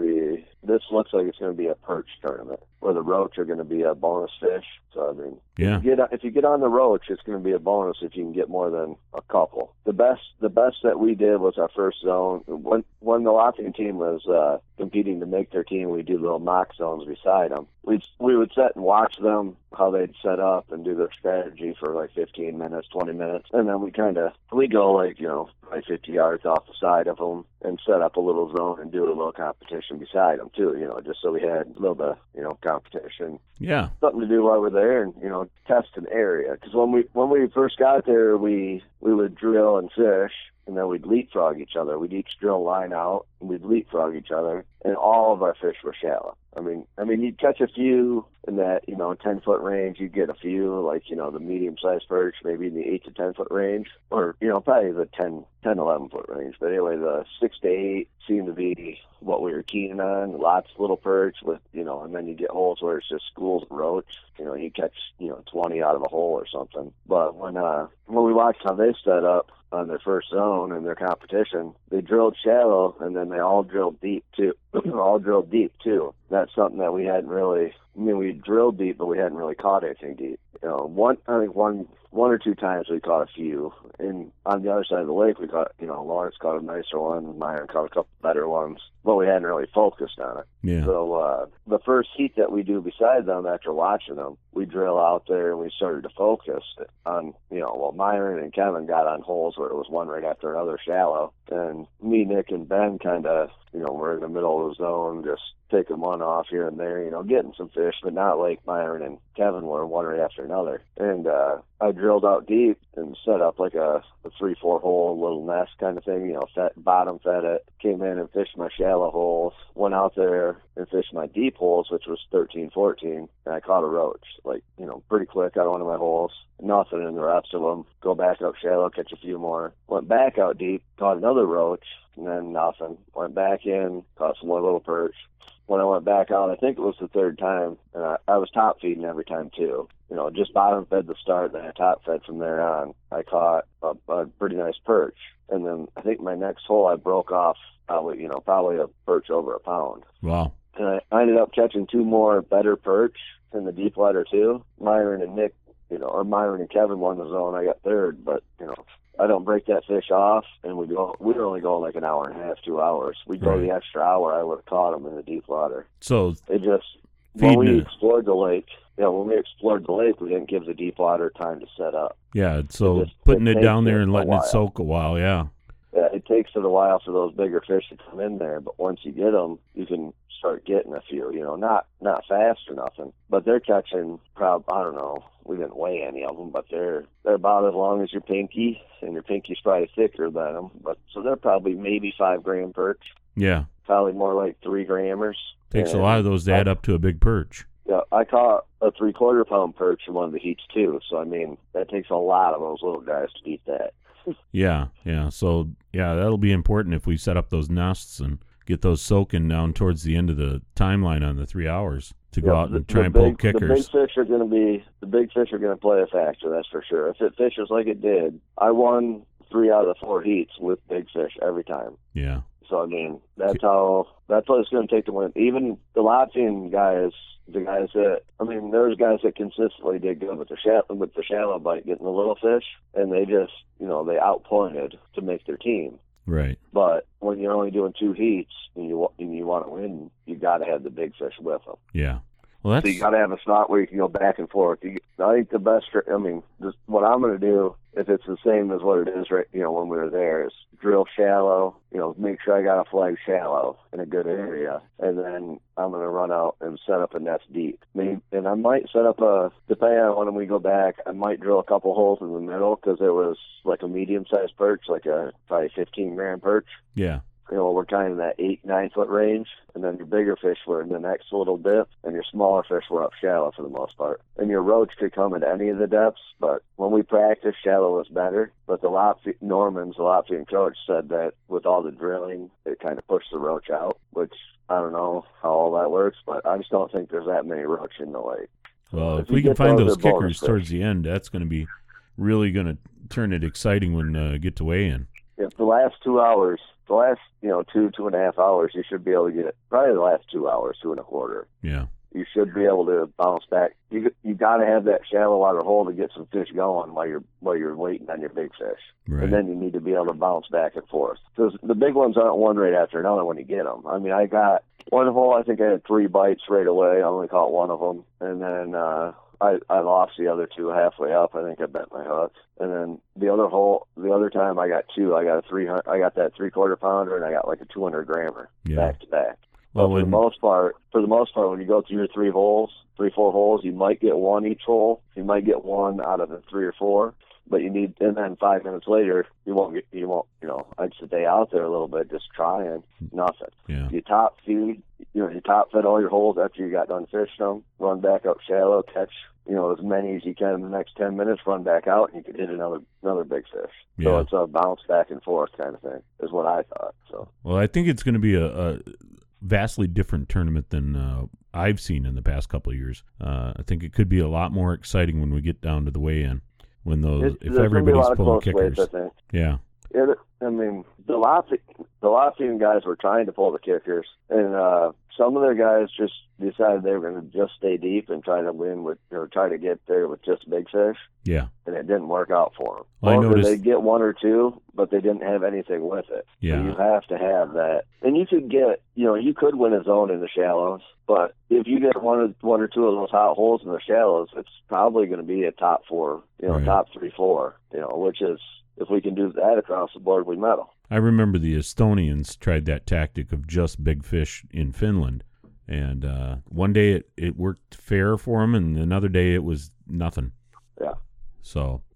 This looks like it's going to be a perch tournament where the roach are going to be a bonus fish. So I mean, yeah. If you get on the roach, it's going to be a bonus if you can get more than a couple. The best that we did was our first zone. When the Latvian team was competing to make their team, we do little mock zones beside them. We would sit and watch them, how they'd set up and do their strategy for like 15 minutes, 20 minutes. And then we go like, probably 50 yards off the side of them and set up a little zone and do a little competition beside them too, just so we had a little bit, competition. Yeah. Something to do while we're there and, test an area. Because when we first got there, we would drill and fish, and then we'd leapfrog each other. We'd each drill a line out, and we'd leapfrog each other, and all of our fish were shallow. I mean, you'd catch a few in that, 10-foot range. You'd get a few, like, the medium-sized perch, maybe in the 8 to 10-foot range, or, probably the 10, 11-foot range. But anyway, the 6 to 8 seemed to be what we were keen on. Lots of little perch with, and then you get holes where it's just schools of roach. You catch, 20 out of a hole or something. But when we watched how they set up on their first zone in their competition, they drilled shallow, and then they all drilled deep too. That's something that we hadn't really. We drilled deep, but we hadn't really caught anything deep. One or two times we caught a few, and on the other side of the lake we caught. Lawrence caught a nicer one, Myron caught a couple better ones, but we hadn't really focused on it. Yeah. So the first heat that we do beside them, after watching them, we drill out there and we started to focus on. Myron and Kevin got on holes where it was one right after another shallow, and me, Nick, and Ben kind of, we're in the middle of the zone, just taking one off here and there, getting some fish, but not like Myron and Kevin were one right after another. And I drilled out deep and set up like a 3-4 hole little nest kind of thing, bottom fed it, came in and fished my shallow holes, went out there and fished my deep holes, which was 13, 14, and I caught a roach, pretty quick out of one of my holes. Nothing in the rest of them. Go back out shallow, catch a few more. Went back out deep, caught another roach, and then nothing. Went back in, caught some more little perch. When I went back out, I think it was the third time, and I was top feeding every time too. Just bottom fed the start, then I top fed from there on. I caught a pretty nice perch. And then I think my next hole I broke off probably a perch over a pound. Wow. And I ended up catching 2 more better perch in the deep water too. Myron and Nick, or Myron and Kevin won the zone. I got third, but I don't break that fish off, and we were only going like an hour and a half, 2 hours. We'd go the extra hour, I would have caught them in the deep water. So it just when we explored the lake, we didn't give the deep water time to set up. Yeah, so putting it down there and letting it soak a while, yeah. Yeah, it takes it a while for those bigger fish to come in there, but once you get them, you can start getting a few. Not fast or nothing, but they're catching. I don't know. We didn't weigh any of them, but they're about as long as your pinky, and your pinky's probably thicker than them. But so they're probably maybe 5 gram perch. Yeah, probably more like 3 grammers. Takes a lot of those to add up to a big perch. Yeah, I caught a 3/4 pound perch in one of the heats too. So I mean, that takes a lot of those little guys to beat that. Yeah. So that'll be important if we set up those nests and get those soaking down towards the end of the timeline on the 3 hours to go out and try and pull kickers. The big fish are going to play a factor, that's for sure. If it fishes like it did, I won 3 out of the 4 heats with big fish every time. Yeah. So I mean, that's what it's going to take to win. Even the Latvian guys, there's guys that consistently did good with the shallow bite, getting the little fish, and they just, they outpointed to make their team. Right. But when you're only doing 2 heats and you want to win, you got to have the big fish with them. Yeah. Well, so you got to have a spot where you can go back and forth. I think the best, what I'm going to do, if it's the same as what it is right, when we were there, is drill shallow, make sure I got a flag shallow in a good area, and then I'm going to run out and set up a nest deep. And I might set up depending on when we go back, I might drill a couple holes in the middle because there was like a medium-sized perch, like a probably 15 gram perch. Yeah. We're kind of in that 8-9 foot range, and then your bigger fish were in the next little dip, and your smaller fish were up shallow for the most part. And your roach could come at any of the depths, but when we practiced, shallow was better. But the Latvian coach, said that with all the drilling, it kind of pushed the roach out, which I don't know how all that works, but I just don't think there's that many roach in the lake. Well, if we can find those kickers towards the end, that's going to be really going to turn it exciting when get to weigh in. If the last 2 hours, 2.5 hours, you should be able to get probably the last 2 hours, 2.25. Yeah. You should be able to bounce back. You got to have that shallow water hole to get some fish going while you're waiting on your big fish, right. And then you need to be able to bounce back and forth because the big ones aren't one right after another when you get them. I mean, I got one hole. I think I had 3 bites right away. I only caught one of them, and then I lost the other 2 halfway up. I think I bent my hook, and then the other time I got 2. I got that 3/4 pounder, and I got like a 200 grammer back to back. Well, for the most part, when you go through your 3 holes, 3-4 holes, you might get 1 each hole. You might get 1 out of the 3 or 4, but and then 5 minutes later, you won't. I'd stay out there a little bit, just trying nothing. Yeah. You top feed, you top fed all your holes after you got done fishing them. Run back up shallow, catch as many as you can in the next 10 minutes. Run back out, and you could hit another big fish. Yeah. So it's a bounce back and forth kind of thing, is what I thought. So. Well, I think it's going to be a vastly different tournament than I've seen in the past couple of years. I think it could be a lot more exciting when we get down to the weigh-in, if everybody's pulling kickers. Weights, I think. Yeah. I mean, the Latvian guys were trying to pull the kickers, and some of their guys just decided they were going to just stay deep and try to get there with just big fish. Yeah. And it didn't work out for them. Well, I noticed they get 1 or 2, but they didn't have anything with it. Yeah. So you have to have that. And you could get, you could win a zone in the shallows, but if you get one or 2 of those hot holes in the shallows, it's probably going to be a top 4, right. Top 3-4, which is, if we can do that across the board, we medal. I remember the Estonians tried that tactic of just big fish in Finland, and one day it worked fair for them, and another day it was nothing. Yeah. So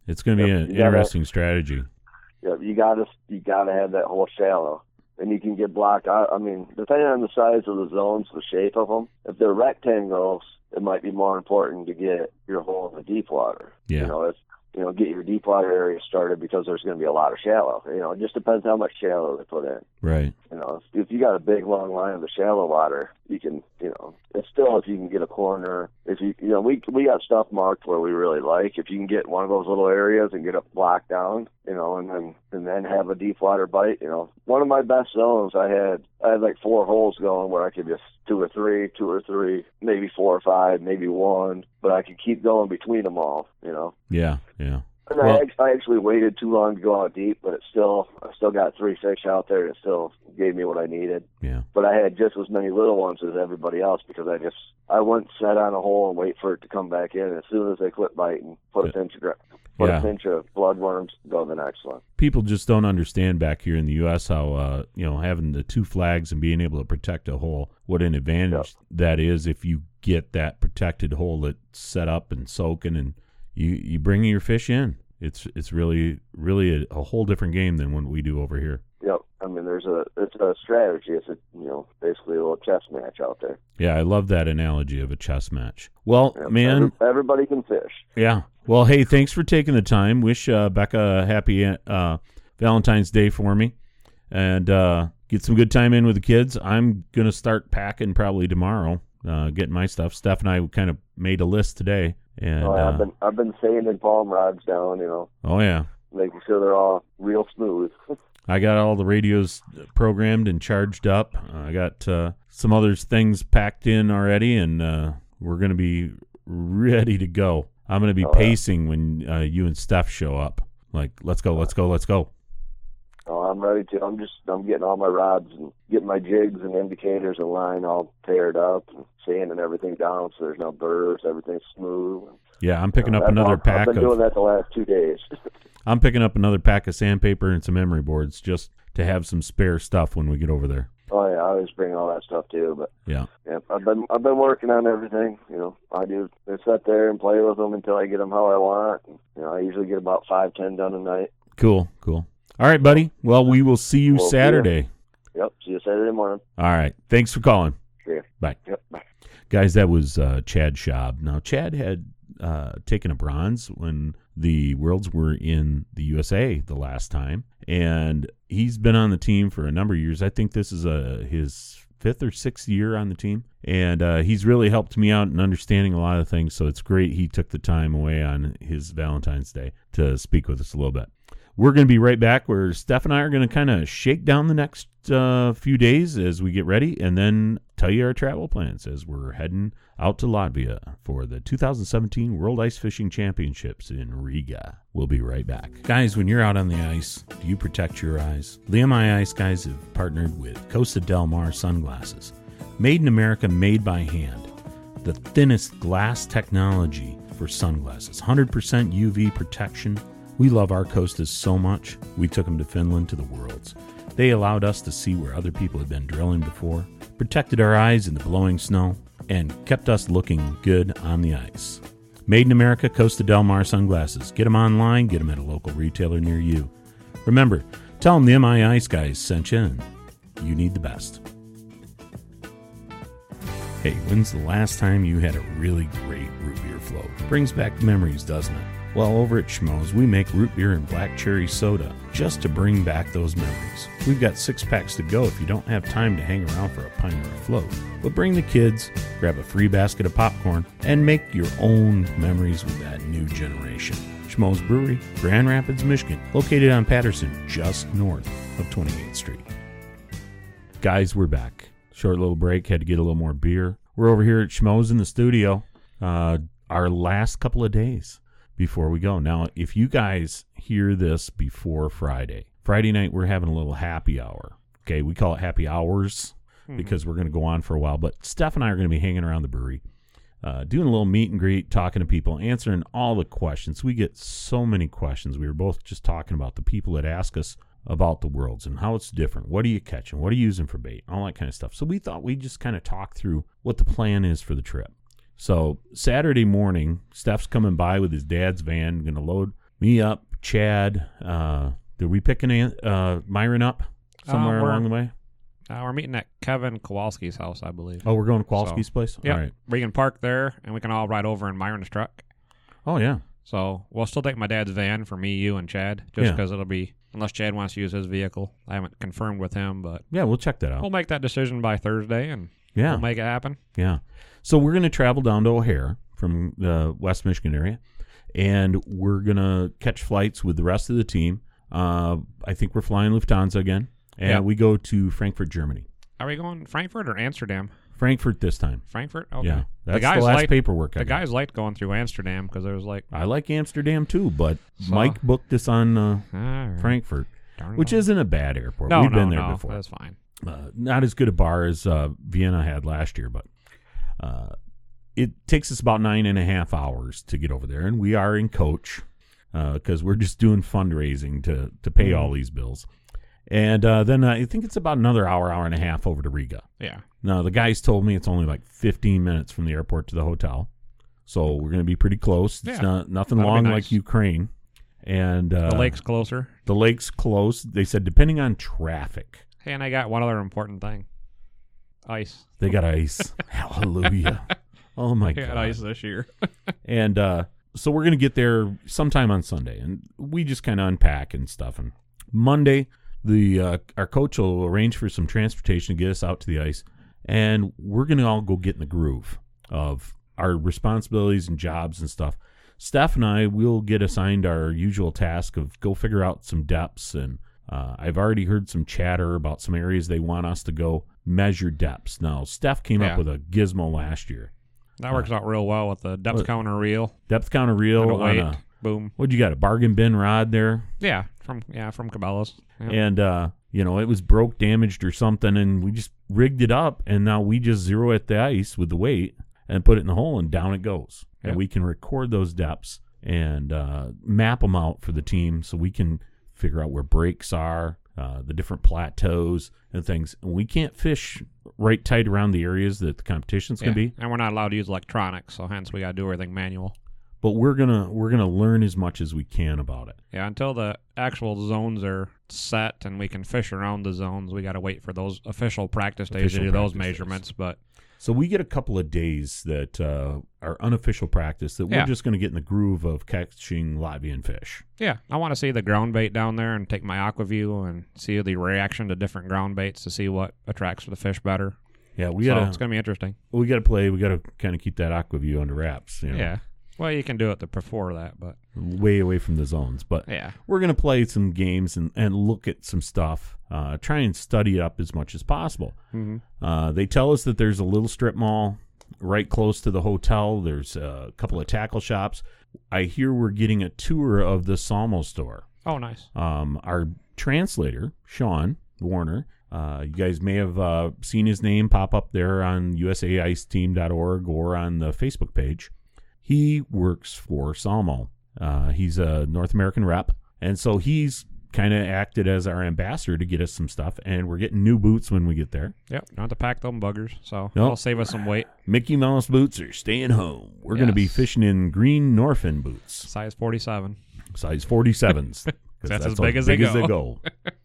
It's going to be Yep, an you gotta- interesting strategy. Yeah, you gotta have that hole shallow, and you can get blocked. I mean, depending on the size of the zones, the shape of them. If they're rectangles, it might be more important to get your hole in the deep water. Yeah. Get your deep water area started because there's going to be a lot of shallow. It just depends how much shallow they put in. Right. If you got a big long line of the shallow water, you can, it's still, if you can get a corner, we got stuff marked where we really like. If you can get one of those little areas and get it blocked down, and then have a deep water bite, one of my best zones I had like 4 holes going where I could just 2 or 3, maybe 4 or 5, maybe 1, but I could keep going between them all, Yeah. Yeah. And Well- I actually waited too long to go out deep, but I still got 3 fish out there. It still gave me what I needed. Yeah. But I had just as many little ones as everybody else because I wouldn't set on a hole and wait for it to come back in. As soon as they quit biting, put a pinch of bloodworms, go to the next one. People just don't understand back here in the U.S. how having the 2 flags and being able to protect a hole, what an advantage that is if you get that protected hole that's set up and soaking and you bring your fish in. It's really a whole different game than what we do over here. Yep. I mean, it's a strategy. It's basically a little chess match out there. Yeah, I love that analogy of a chess match. Well, Yep. man, everybody can fish. yeah. Well, hey, thanks for taking the time. Wish Becca a happy Valentine's Day for me, and get some good time in with the kids. I'm gonna start packing probably tomorrow, getting my stuff. Steph and I kind of made a list today, and I've been sanding palm rods down. oh yeah, making sure they're all real smooth. I got all the radios programmed and charged up. I got some other things packed in already, and we're going to be ready to go. I'm going to be pacing when you and Steph show up. Like, let's go. Oh, I'm ready to. I'm getting all my rods and getting my jigs and indicators and line all paired up and sanding everything down so there's no burrs, everything's smooth. Yeah, I'm picking up another pack. I've been doing that the last 2 days. I'm picking up another pack of sandpaper and some emery boards just to have some spare stuff when we get over there. Oh yeah, I always bring all that stuff too. But yeah, I've been working on everything. I sit there and play with them until I get them how I want. I usually get about 5-10 done a night. Cool. All right, buddy. Well, we will see you Saturday. Yep, see you Saturday morning. All right. Thanks for calling. Sure. Bye. Yep, bye. Guys, that was Chad Schaub. Now, Chad had taken a bronze when the Worlds were in the USA the last time, and he's been on the team for a number of years. I think this is his 5th or 6th year on the team, and he's really helped me out in understanding a lot of things, so it's great he took the time away on his Valentine's Day to speak with us a little bit. We're going to be right back where Steph and I are going to kind of shake down the next few days as we get ready and then tell you our travel plans as we're heading out to Latvia for the 2017 World Ice Fishing Championships in Riga. We'll be right back. Guys, when you're out on the ice, do you protect your eyes? The MI Ice guys have partnered with Costa Del Mar sunglasses. Made in America, made by hand. The thinnest glass technology for sunglasses. 100% UV protection. We love our Costas so much, we took them to Finland to the Worlds. They allowed us to see where other people had been drilling before, protected our eyes in the blowing snow, and kept us looking good on the ice. Made in America, Costa Del Mar sunglasses. Get them online, get them at a local retailer near you. Remember, tell them the MI Ice guys sent you, and you need the best. Hey, when's the last time you had a really great root beer float? Brings back memories, doesn't it? Well, over at Schmoes, we make root beer and black cherry soda just to bring back those memories. We've got 6-packs to go if you don't have time to hang around for a pint or a float. But bring the kids, grab a free basket of popcorn, and make your own memories with that new generation. Schmoes Brewery, Grand Rapids, Michigan, located on Patterson, just north of 28th Street. Guys, we're back. Short little break, had to get a little more beer. We're over here at Schmoes in the studio, our last couple of days before we go. Now, if you guys hear this before Friday night, we're having a little happy hour. Okay, we call it happy hours because we're going to go on for a while. But Steph and I are going to be hanging around the brewery, doing a little meet and greet, talking to people, answering all the questions. We get so many questions. We were both just talking about the people that ask us about the Worlds and how it's different. What are you catching? What are you using for bait? All that kind of stuff. So we thought we'd just kind of talk through what the plan is for the trip. So Saturday morning, Steph's coming by with his dad's van, going to load Me up, Chad. Did we pick Myron up somewhere we're- along the way? We're meeting at Kevin Kowalski's house, I believe. Oh, we're going to Kowalski's place? Yeah, All right. we can park there, and we can all ride over in Myron's truck. Oh, yeah. So we'll still take my dad's van for me, you, and Chad, just Yeah. because it'll be, unless Chad wants to use his vehicle. I haven't confirmed with him, but Yeah, we'll check that out. we'll make that decision by Thursday, and Yeah. we'll make it happen. Yeah. So we're going to travel down to O'Hare from the West Michigan area, and we're going to catch flights with the rest of the team. I think we're flying Lufthansa again, and Yeah. we go to Frankfurt, Germany. Are we going Frankfurt or Amsterdam? Frankfurt this time. Frankfurt? Okay. Yeah. That's the guys last liked- paperwork I The got. guys liked going through Amsterdam because there was like, I like Amsterdam too, but So- Mike booked us on all right, Frankfurt, darn which it. isn't a bad airport. no, We've no, been there no, before. That's fine. Not as good a bar as Vienna had last year, but it takes us about 9.5 hours to get over there, and we are in coach because we're just doing fundraising to pay all these bills. And then I think it's about another hour and a half over to Riga. Yeah. Now, the guys told me it's only like 15 minutes from the airport to the hotel, so we're going to be pretty close. It's Yeah. nothing That'll be long nice. like Ukraine. And The lake's closer. The lake's close. They said depending on traffic. Hey, and I got one other important thing. Ice. They got ice. Hallelujah. Oh, my I God. got ice this year. And so we're going to get there sometime on Sunday. And we just kind of unpack and stuff. And Monday, our coach will arrange for some transportation to get us out to the ice. And we're going to all go get in the groove of our responsibilities and jobs and stuff. Steph and I will get assigned our usual task of go figure out some depths. And I've already heard some chatter about some areas they want us to go measure depths. Now, Steph came up Yeah. with a gizmo last year. That works out real well with the depth What? counter reel. Depth counter reel And a on weight. Boom. what'd you got, a bargain bin rod there? Yeah, from Cabela's. Yep. And, it was broke, damaged or something, and we just rigged it up, and now we just zero at the ice with the weight and put it in the hole, and down it goes. Yep. And we can record those depths and map them out for the team so we can figure out where breaks are, the different plateaus and things. And we can't fish right tight around the areas that the competition's going to be, And we're not allowed to use electronics, so hence we got to do everything manual. but we're gonna learn as much as we can about it. Yeah, until the actual zones are set and we can fish around the zones, we got to wait for those official practice days Official to do those practice days. measurements. But So we get a couple of days that are unofficial practice that we're Yeah. just going to get in the groove of catching Latvian fish. yeah, I want to see the ground bait down there and take my AquaView and see the reaction to different ground baits to see what attracts the fish better. Yeah, It's going to be interesting. we gotta play. We gotta kind of keep that AquaView under wraps. You know, Yeah. Well, you can do it before that, but way away from the zones. But yeah. we're gonna play some games and look at some stuff. Try and study up as much as possible. Mm-hmm. They tell us that there's a little strip mall right close to the hotel. There's a couple of tackle shops. I hear we're getting a tour of the Salmo store. Oh, nice. Our translator, Sean Warner, you guys may have seen his name pop up there on usaiceteam.org or on the Facebook page. He works for Salmo. He's a North American rep, and so he's kind of acted as our ambassador to get us some stuff, and we're getting new boots when we get there. Yep. Don't have to pack them buggers, so Nope. that'll save us some weight. Mickey Mouse boots are staying home. We're going to be Yes. fishing in green Norfin boots, Size 47. size 47s. 'cause That's as big as they go.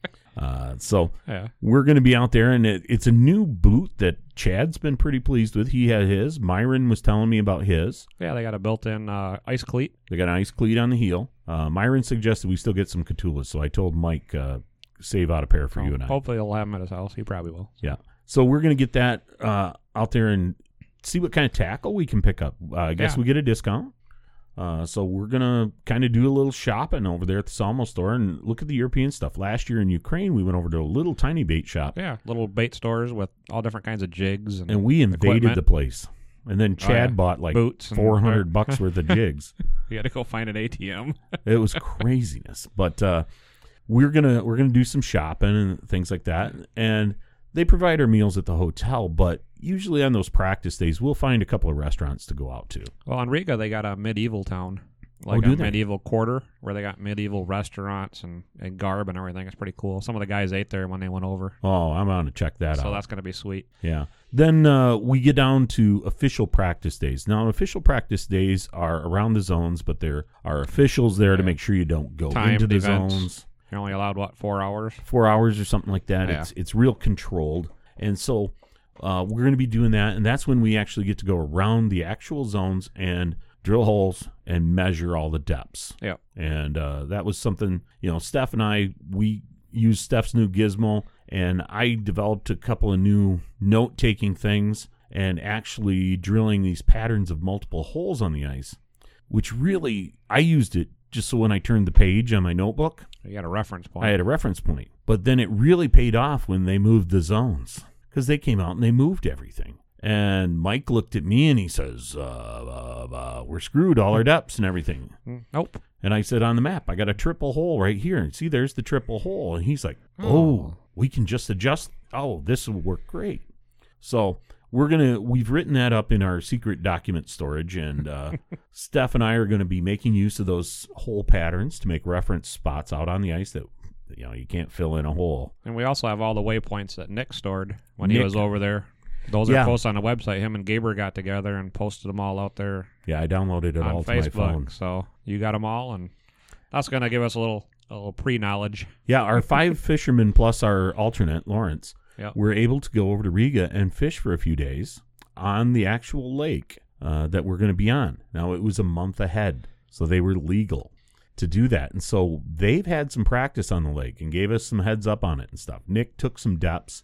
So Yeah. we're going to be out there, and it's a new boot that Chad's been pretty pleased with. He had his. Myron was telling me about his. Yeah, they got a built-in ice cleat. They got an ice cleat on the heel. Myron suggested we still get some Catulas, so I told Mike, save out a pair for you and I. Hopefully he'll have them at his house. He probably will. Yeah. So we're going to get that out there and see what kind of tackle we can pick up. I guess Yeah. we get a discount. So we're going to kind of do a little shopping over there at the Salmo store and look at the European stuff. Last year in Ukraine, we went over to a little tiny bait shop, Yeah, little bait stores with all different kinds of jigs and and we invaded equipment. the place. And then Chad yeah. bought like Boots and- $400 worth of jigs. You got to go find an ATM. It was craziness. But we're gonna do some shopping and things like that. And they provide our meals at the hotel, but usually on those practice days, we'll find a couple of restaurants to go out to. Well, in Riga, they got a medieval town. like do a they? medieval quarter where they got medieval restaurants and garb and everything. It's pretty cool. Some of the guys ate there when they went over. Oh, I'm going to check that out. So that's going to be sweet. Yeah. Then we get down to official practice days. Now, official practice days are around the zones, but there are officials there to make sure you don't go Timed into the events. zones. You're only allowed, 4 hours? 4 hours or something like that. Yeah. It's real controlled. And so we're going to be doing that, and that's when we actually get to go around the actual zones and drill holes and measure all the depths. Yeah. And that was something, Steph and I, we used Steph's new gizmo, and I developed a couple of new note-taking things and actually drilling these patterns of multiple holes on the ice, which really, I used it just so when I turned the page on my notebook, You got a reference point. I had a reference point. But then it really paid off when they moved the zones, because they came out and they moved everything. And Mike looked at me and he says, we're screwed, all our depths and everything. Nope. And I said, on the map, I got a triple hole right here. And see, there's the triple hole. And he's like, oh, we can just adjust. Oh, this will work great. So we've written that up in our secret document storage. And Steph and I are going to be making use of those hole patterns to make reference spots out on the ice that, you can't fill in a hole. And we also have all the waypoints that Nick stored when he Nick- was over there. Those Yeah. are posted on the website. Him and Gaber got together and posted them all out there Yeah, I downloaded it on all to my phone. Facebook. So you got them all, and that's going to give us a little pre-knowledge. Yeah, our 5 fishermen plus our alternate, Lawrence, Yep. were able to go over to Riga and fish for a few days on the actual lake that we're going to be on. Now, it was a month ahead, so they were legal to do that. And so they've had some practice on the lake and gave us some heads up on it and stuff. Nick took some depths.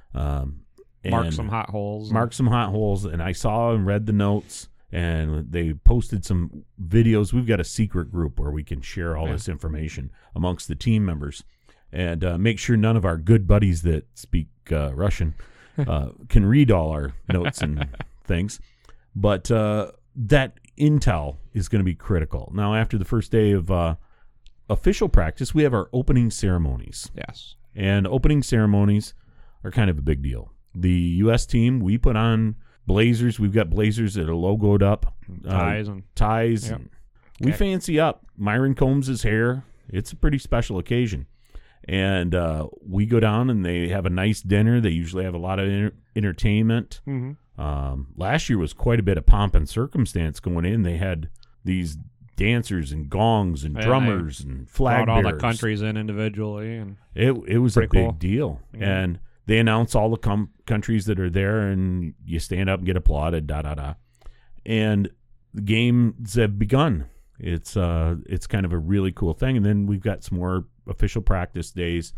Mark some hot holes. Marked some hot holes, and I saw and read the notes, and they posted some videos. We've got a secret group where we can share all this information amongst the team members and make sure none of our good buddies that speak Russian can read all our notes and things. But that intel is going to be critical. Now, after the first day of official practice, we have our opening ceremonies. Yes. And opening ceremonies are kind of a big deal. The U.S. team, we put on blazers. We've got blazers that are logoed up. Ties. And we fancy up. Myron combs his hair. It's a pretty special occasion. And we go down and they have a nice dinner. They usually have a lot of entertainment. Mm-hmm. Last year was quite a bit of pomp and circumstance going in. They had these dancers and gongs and drummers and flag brought all bearers. the countries in individually, and It was a Pretty big cool. deal. Yeah. And they announce all the countries that are there, and you stand up and get applauded, da-da-da. And the games have begun. It's kind of a really cool thing. And then we've got some more official practice days,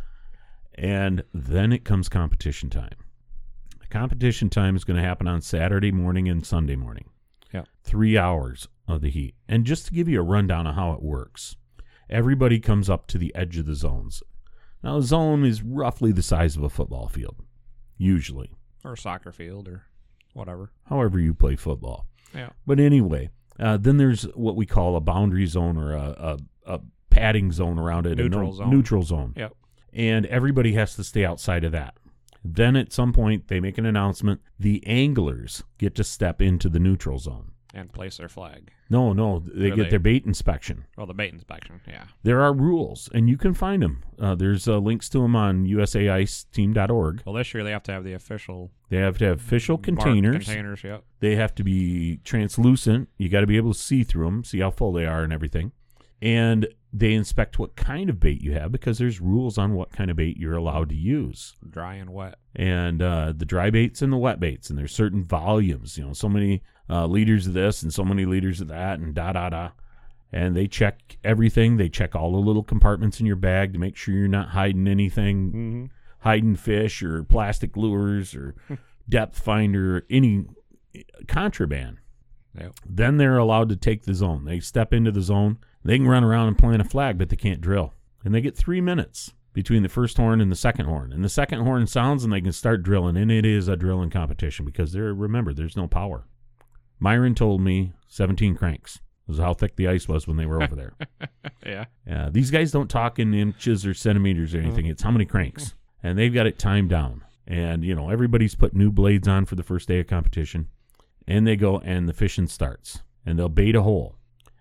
and then it comes competition time. Competition time is going to happen on Saturday morning and Sunday morning. Yeah. 3 hours of the heat. And just to give you a rundown of how it works, everybody comes up to the edge of the zones. Now, a zone is roughly the size of a football field, usually, or a soccer field or whatever. however you play football. Yeah. But anyway, then there's what we call a boundary zone or a padding zone around it. Neutral zone. Neutral zone. Yep. And everybody has to stay outside of that. Then at some point, they make an announcement. The anglers get to step into the neutral zone. And place their flag. No, they Or get they- their bait inspection. Well, the bait inspection, yeah. There are rules, and you can find them. There's links to them on usaiceteam.org. Well, this year they have to have the official They have to have official marked containers. Containers, yep. They have to be translucent. You got to be able to see through them, see how full they are and everything. And they inspect what kind of bait you have because there's rules on what kind of bait you're allowed to use. Dry and wet. And the dry baits and the wet baits, and there's certain volumes, so many liters of this and so many liters of that and da-da-da. And they check everything. They check all the little compartments in your bag to make sure you're not hiding anything, Mm-hmm. hiding fish or plastic lures or depth finder, any contraband. Yep. Then they're allowed to take the zone. They step into the zone. They can run around and plant a flag, but they can't drill. And they get 3 minutes between the first horn and the second horn. And the second horn sounds and they can start drilling. And it is a drilling competition because remember, there's no power. Myron told me 17 cranks was how thick the ice was when they were over there. Yeah. These guys don't talk in inches or centimeters or anything. It's how many cranks. And they've got it timed down. And, everybody's put new blades on for the first day of competition. And they go and the fishing starts. And they'll bait a hole.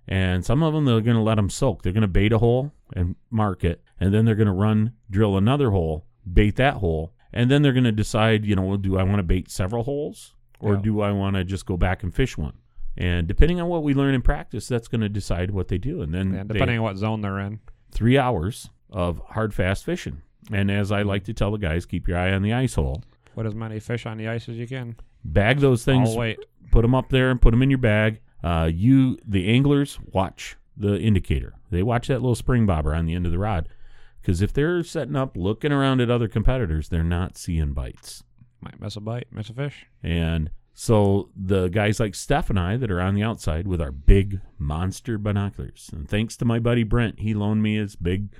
And some of them, they're going to let them soak. They're going to bait a hole and mark it, and then they're going to drill another hole, bait that hole, and then they're going to decide, well, do I want to bait several holes, or do I want to just go back and fish one? And depending on what we learn in practice, that's going to decide what they do. And then depending on what zone they're in. 3 hours of hard, fast fishing. And as I like to tell the guys, keep your eye on the ice hole. Put as many fish on the ice as you can. Bag those things. I'll wait. Put them up there and put them in your bag. The anglers, watch the indicator. They watch that little spring bobber on the end of the rod, because if they're setting up, looking around at other competitors, they're not seeing bites. Might miss a bite, miss a fish. And so the guys like Steph and I that are on the outside with our big monster binoculars, and thanks to my buddy Brent, he loaned me his big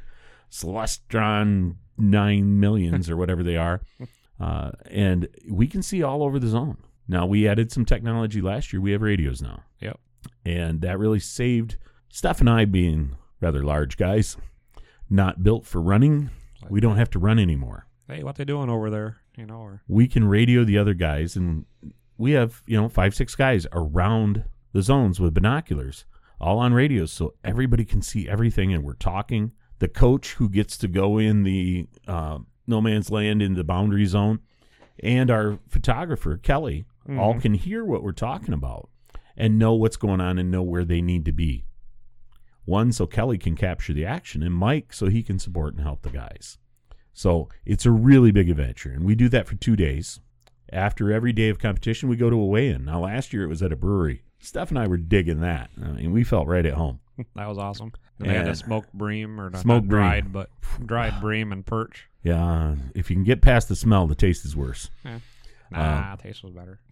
Celestron 9 millions or whatever they are, and we can see all over the zone. Now, we added some technology last year. We have radios now. Yep. And that really saved Steph and I, being rather large guys, not built for running. We don't have to run anymore. Hey, what they doing over there? Or we can radio the other guys, and we have, 5, 6 guys around the zones with binoculars, all on radios, so everybody can see everything, and we're talking. The coach who gets to go in the no man's land in the boundary zone, and our photographer, Kelly, all can hear what we're talking about and know what's going on and know where they need to be. One, so Kelly can capture the action, and Mike, so he can support and help the guys. So it's a really big adventure, and we do that for 2 days. After every day of competition, we go to a weigh-in. Now, last year it was at a brewery. Steph and I were digging that. I mean, we felt right at home. That was awesome. And they had the smoked bream, or smoked bream. Dried, but dried bream and perch. Yeah, if you can get past the smell, the taste is worse. Yeah. Taste was better.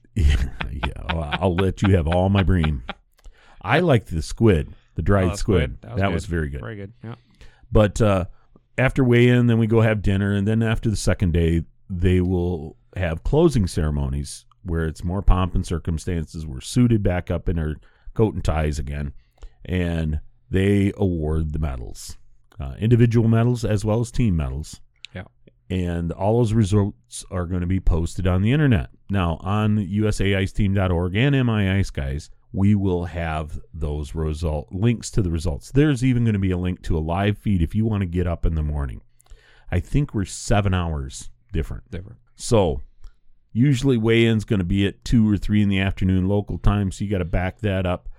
Well, I'll let you have all my bream. I liked the squid, the dried squid. That was very good. Very good, yeah. But after weigh-in, then we go have dinner, and then after the second day, they will have closing ceremonies where it's more pomp and circumstances. We're suited back up in our coat and ties again, and they award the medals, individual medals as well as team medals. Yeah. And all those results are going to be posted on the internet. Now, on usaiceteam.org and MI Ice Guys, we will have those links to the results. There's even going to be a link to a live feed if you want to get up in the morning. I think we're 7 hours different. So usually weigh-in's going to be at 2 or 3 in the afternoon local time, so you got to back that up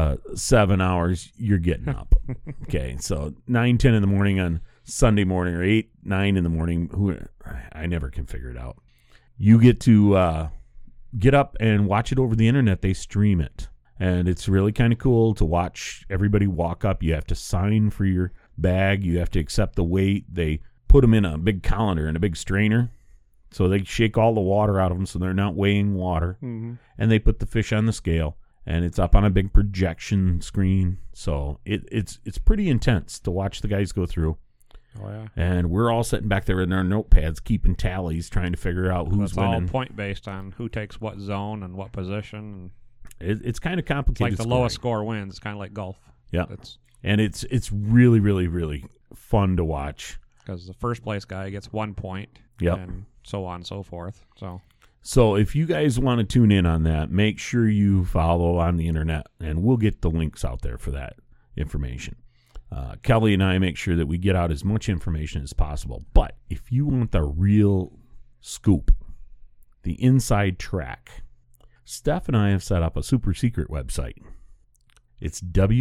7 hours. You're getting up. Okay, so 9, 10 in the morning on Sunday morning, or 8, 9 in the morning. I never can figure it out. You get to get up and watch it over the internet. They stream it, and it's really kind of cool to watch everybody walk up. You have to sign for your bag. You have to accept the weight. They put them in a big colander and a big strainer, so they shake all the water out of them so they're not weighing water. And they put the fish on the scale, and it's up on a big projection screen. So it's pretty intense to watch the guys go through. Oh, yeah. And we're all sitting back there in our notepads keeping tallies, trying to figure out who's winning. It's all point-based on who takes what zone and what position. It's kind of complicated. It's like the lowest score wins. It's kind of like golf. Yeah. And it's really, really, really fun to watch. Because the first place guy gets 1 point. Yep. And so on and so forth. So if you guys want to tune in on that, make sure you follow on the internet, and we'll get the links out there for that information. Kelly and I make sure that we get out as much information as possible. But if you want the real scoop, the inside track, Steph and I have set up a super secret website. It's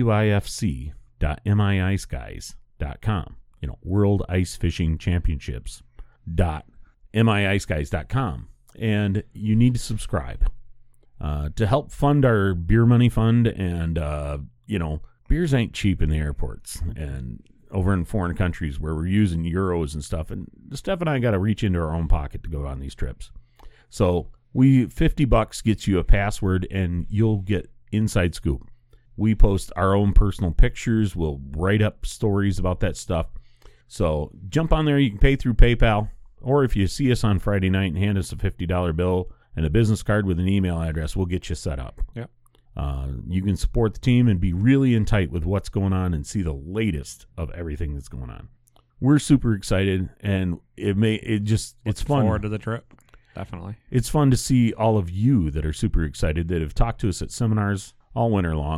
wifc.miiceguys.com. World Ice Fishing Championships.miiceguys.com. And you need to subscribe to help fund our beer money fund. And, beers ain't cheap in the airports and over in foreign countries where we're using euros and stuff. And Steph and I got to reach into our own pocket to go on these trips. So $50 gets you a password, and you'll get inside scoop. We post our own personal pictures. We'll write up stories about that stuff. So jump on there. You can pay through PayPal, or if you see us on Friday night and hand us a $50 bill and a business card with an email address, we'll get you set up. Yep. You can support the team and be really in tight with what's going on and see the latest of everything that's going on. We're super excited, and it's fun. Forward to the trip, definitely. It's fun to see all of you that are super excited, that have talked to us at seminars all winter long,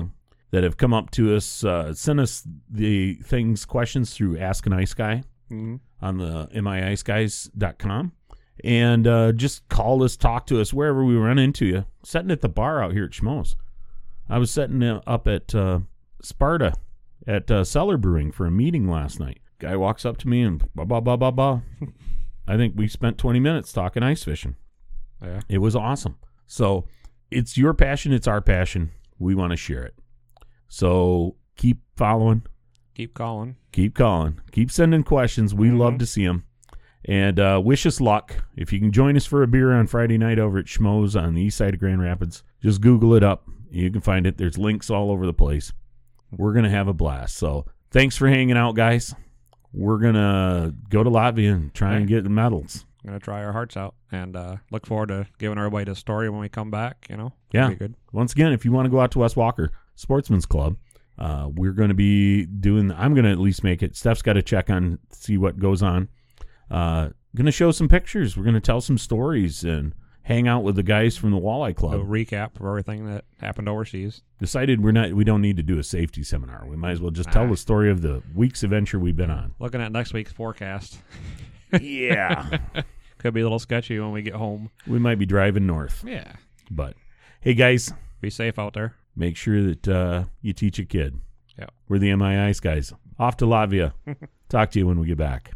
that have come up to us, sent us the questions through Ask an Ice Guy on the miiceguys.com. And just call us, talk to us wherever we run into you. Sitting at the bar out here at Schmoes. I was setting up at Sparta at Cellar Brewing for a meeting last night. Guy walks up to me and ba. I think we spent 20 minutes talking ice fishing. Yeah. It was awesome. So it's your passion. It's our passion. We want to share it. So keep following. Keep calling. Keep calling. Keep sending questions. We love to see them. And wish us luck. If you can join us for a beer on Friday night over at Schmoes on the east side of Grand Rapids, just Google it up. You can find it. There's links all over the place. We're going to have a blast. So thanks for hanging out, guys. We're going to go to Latvia and try and get the medals. I'm going to try our hearts out and look forward to giving everybody the story when we come back, you know. Yeah. Be good. Once again, if you want to go out to West Walker Sportsman's Club, we're going to be doing, I'm going to at least make it. Steph's got to check on, see what goes on. Going to show some pictures. We're going to tell some stories and hang out with the guys from the Walleye Club. A recap of everything that happened overseas. Decided we don't need to do a safety seminar. We might as well just tell the story of the week's adventure we've been on. Looking at next week's forecast. Yeah. Could be a little sketchy when we get home. We might be driving north. Yeah. But, hey, guys. Be safe out there. Make sure that you teach a kid. Yeah. We're the MI Ice Guys. Off to Latvia. Talk to you when we get back.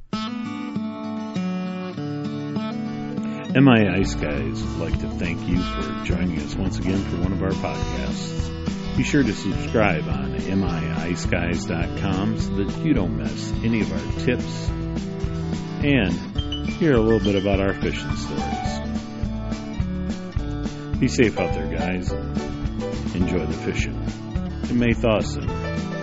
MI Ice Guys would like to thank you for joining us once again for one of our podcasts. Be sure to subscribe on miiceguys.com so that you don't miss any of our tips and hear a little bit about our fishing stories. Be safe out there, guys. Enjoy the fishing. And may Thawson